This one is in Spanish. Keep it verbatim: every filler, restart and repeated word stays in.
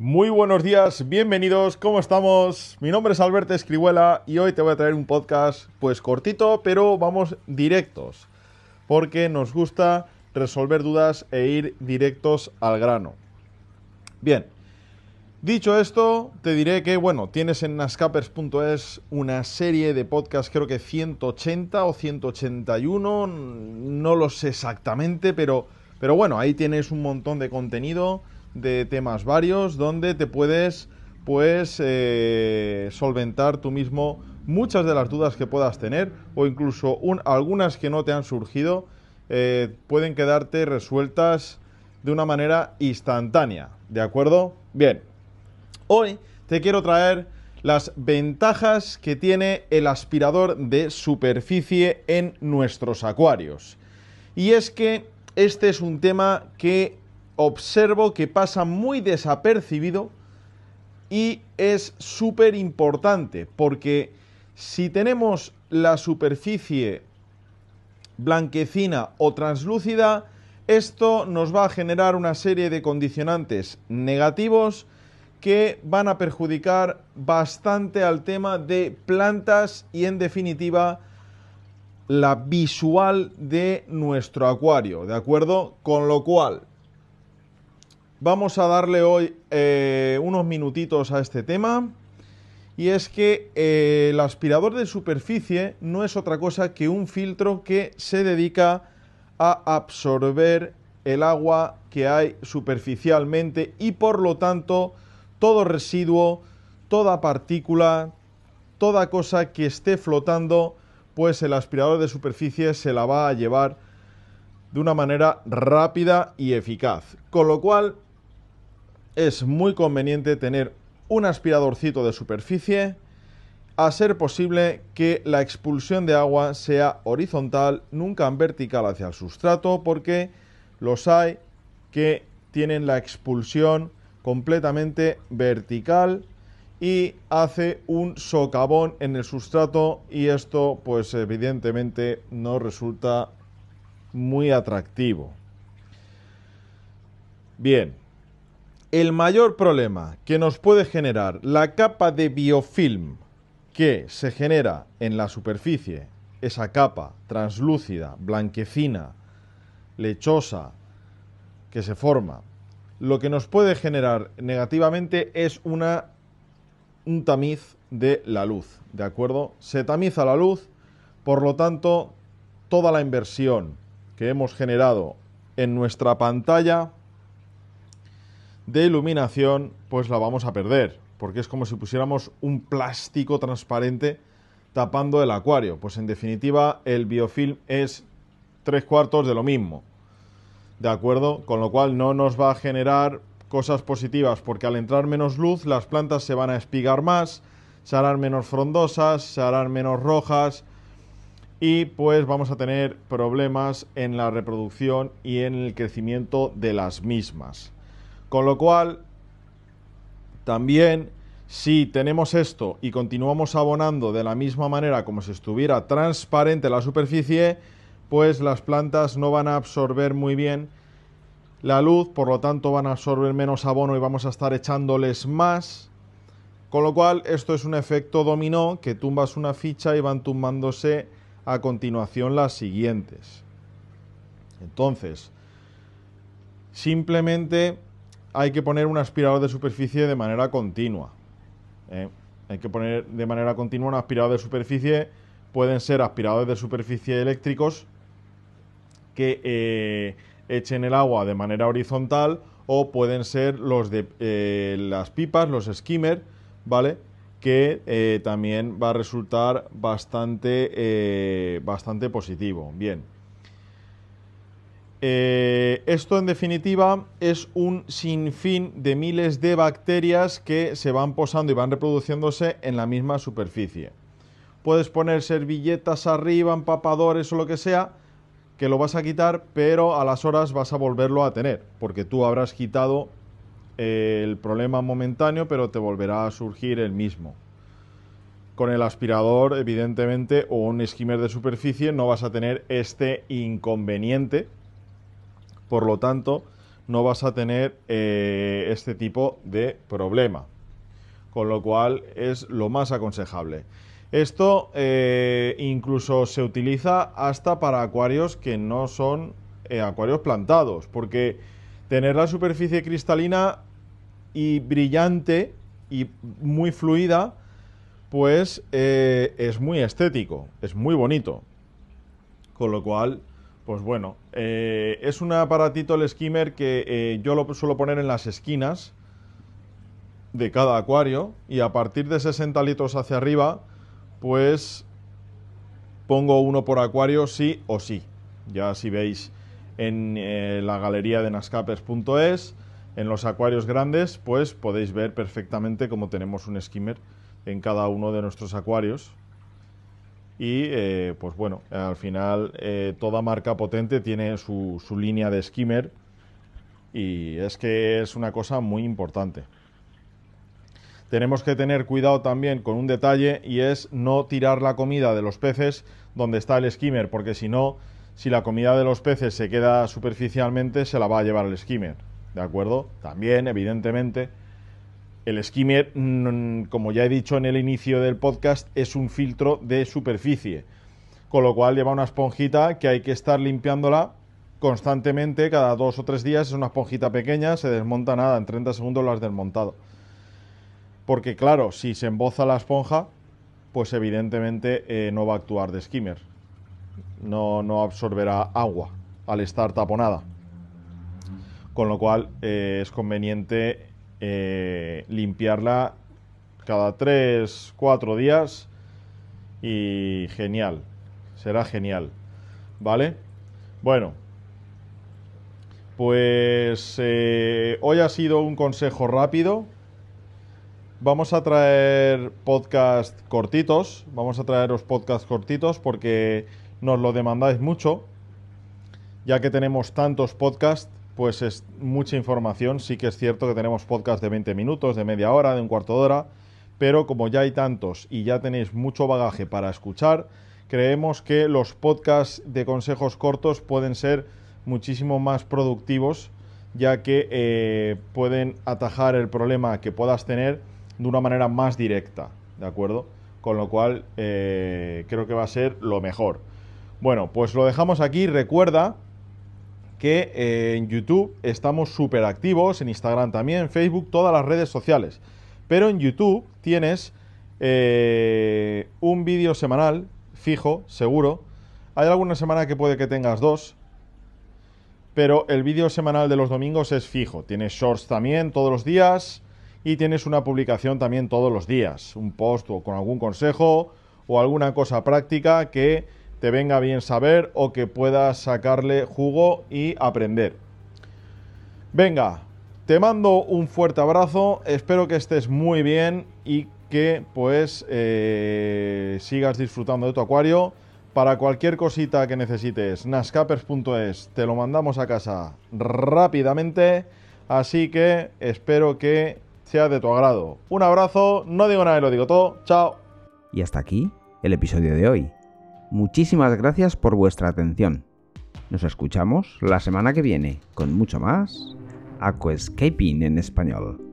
Muy buenos días, bienvenidos, ¿cómo estamos? Mi nombre es Alberto Escrihuela y hoy te voy a traer un podcast pues cortito, pero vamos directos, porque nos gusta resolver dudas e ir directos al grano. Bien, dicho esto, te diré que, bueno, tienes en nascapers punto es una serie de podcasts, creo que ciento ochenta o ciento ochenta y uno, no lo sé exactamente, pero, pero bueno, ahí tienes un montón de contenido de temas varios donde te puedes pues eh, solventar tú mismo muchas de las dudas que puedas tener o incluso un, algunas que no te han surgido eh, pueden quedarte resueltas de una manera instantánea, ¿de acuerdo? Bien, hoy te quiero traer las ventajas que tiene el aspirador de superficie en nuestros acuarios. Y es que este es un tema que observo que pasa muy desapercibido y es súper importante porque si tenemos la superficie blanquecina o translúcida, esto nos va a generar una serie de condicionantes negativos que van a perjudicar bastante al tema de plantas y en definitiva la visual de nuestro acuario, ¿de acuerdo? Con lo cual vamos a darle hoy eh, unos minutitos a este tema. Y es que eh, el aspirador de superficie no es otra cosa que un filtro que se dedica a absorber el agua que hay superficialmente y por lo tanto todo residuo, toda partícula, toda cosa que esté flotando, pues el aspirador de superficie se la va a llevar de una manera rápida y eficaz. Con lo cual es muy conveniente tener un aspiradorcito de superficie, a ser posible que la expulsión de agua sea horizontal, nunca en vertical hacia el sustrato, porque los hay que tienen la expulsión completamente vertical y hace un socavón en el sustrato y esto pues evidentemente no resulta muy atractivo. Bien, el mayor problema que nos puede generar la capa de biofilm que se genera en la superficie, esa capa translúcida, blanquecina, lechosa, que se forma, lo que nos puede generar negativamente es una, un tamiz de la luz, ¿de acuerdo? Se tamiza la luz, por lo tanto, toda la inversión que hemos generado en nuestra pantalla de iluminación, pues la vamos a perder, porque es como si pusiéramos un plástico transparente tapando el acuario. Pues en definitiva el biofilm es tres cuartos de lo mismo, ¿de acuerdo? Con lo cual no nos va a generar cosas positivas, porque al entrar menos luz las plantas se van a espigar más, se harán menos frondosas, se harán menos rojas y pues vamos a tener problemas en la reproducción y en el crecimiento de las mismas. Con lo cual, también, si tenemos esto y continuamos abonando de la misma manera como si estuviera transparente la superficie, pues las plantas no van a absorber muy bien la luz, por lo tanto van a absorber menos abono y vamos a estar echándoles más. Con lo cual, esto es un efecto dominó, que tumbas una ficha y van tumbándose a continuación las siguientes. Entonces, simplemente hay que poner un aspirador de superficie de manera continua. ¿eh? Hay que poner de manera continua un aspirador de superficie. Pueden ser aspiradores de superficie eléctricos que eh, echen el agua de manera horizontal o pueden ser los de eh, las pipas, los skimmer, ¿vale? Que eh, también va a resultar bastante, eh, bastante positivo. Bien. Eh, esto en definitiva es un sinfín de miles de bacterias que se van posando y van reproduciéndose en la misma superficie. Puedes poner servilletas arriba, empapadores o lo que sea, que lo vas a quitar, pero a las horas vas a volverlo a tener, porque tú habrás quitado eh, el problema momentáneo, pero te volverá a surgir el mismo. Con el aspirador, evidentemente, o un skimmer de superficie, no vas a tener este inconveniente. Por lo tanto, no vas a tener eh, este tipo de problema. Con lo cual es lo más aconsejable. Esto eh, incluso se utiliza hasta para acuarios que no son eh, acuarios plantados, porque tener la superficie cristalina y brillante y muy fluida, pues eh, es muy estético, es muy bonito. Con lo cual, pues bueno, eh, es un aparatito el skimmer que eh, yo lo suelo poner en las esquinas de cada acuario, y a partir de sesenta litros hacia arriba, pues pongo uno por acuario sí o sí. Ya si veis en eh, la galería de nascapers punto es, en los acuarios grandes, pues podéis ver perfectamente cómo tenemos un skimmer en cada uno de nuestros acuarios. Y eh, pues bueno, al final eh, toda marca potente tiene su, su línea de skimmer, y es que es una cosa muy importante. Tenemos que tener cuidado también con un detalle, y es no tirar la comida de los peces donde está el skimmer, porque si no, si la comida de los peces se queda superficialmente, se la va a llevar el skimmer, ¿de acuerdo? También, evidentemente, el skimmer, como ya he dicho en el inicio del podcast, es un filtro de superficie, con lo cual lleva una esponjita que hay que estar limpiándola constantemente, cada dos o tres días. Es una esponjita pequeña, se desmonta nada, en treinta segundos lo has desmontado. Porque claro, si se emboza la esponja, pues evidentemente eh, no va a actuar de skimmer. No, no absorberá agua al estar taponada. Con lo cual eh, es conveniente eh, limpiarla cada tres, cuatro días, y genial. Será genial. ¿Vale? Bueno. Pues eh, hoy ha sido un consejo rápido. Vamos a traer podcast cortitos, vamos a traeros podcast cortitos porque nos lo demandáis mucho. Ya que tenemos tantos podcasts, pues es mucha información. Sí que es cierto que tenemos podcast de veinte minutos, de media hora, de un cuarto de hora, pero como ya hay tantos y ya tenéis mucho bagaje para escuchar, creemos que los podcasts de consejos cortos pueden ser muchísimo más productivos, ya que eh, pueden atajar el problema que puedas tener de una manera más directa, ¿de acuerdo? Con lo cual eh, creo que va a ser lo mejor. Bueno, pues lo dejamos aquí. Recuerda que eh, en YouTube estamos súper activos, en Instagram también, en Facebook, todas las redes sociales. Pero en YouTube tienes eh, un vídeo semanal, fijo, seguro. Hay alguna semana que puede que tengas dos, pero el vídeo semanal de los domingos es fijo. Tienes shorts también todos los días, y tienes una publicación también todos los días, un post o con algún consejo o alguna cosa práctica que te venga bien saber o que puedas sacarle jugo y aprender. Venga, te mando un fuerte abrazo, espero que estés muy bien y que pues eh, sigas disfrutando de tu acuario. Para cualquier cosita que necesites, nascapers punto es, te lo mandamos a casa rápidamente, así que espero que sea de tu agrado. Un abrazo, no digo nada y lo digo todo, chao. Y hasta aquí el episodio de hoy. Muchísimas gracias por vuestra atención. Nos escuchamos la semana que viene con mucho más Aquascaping en español.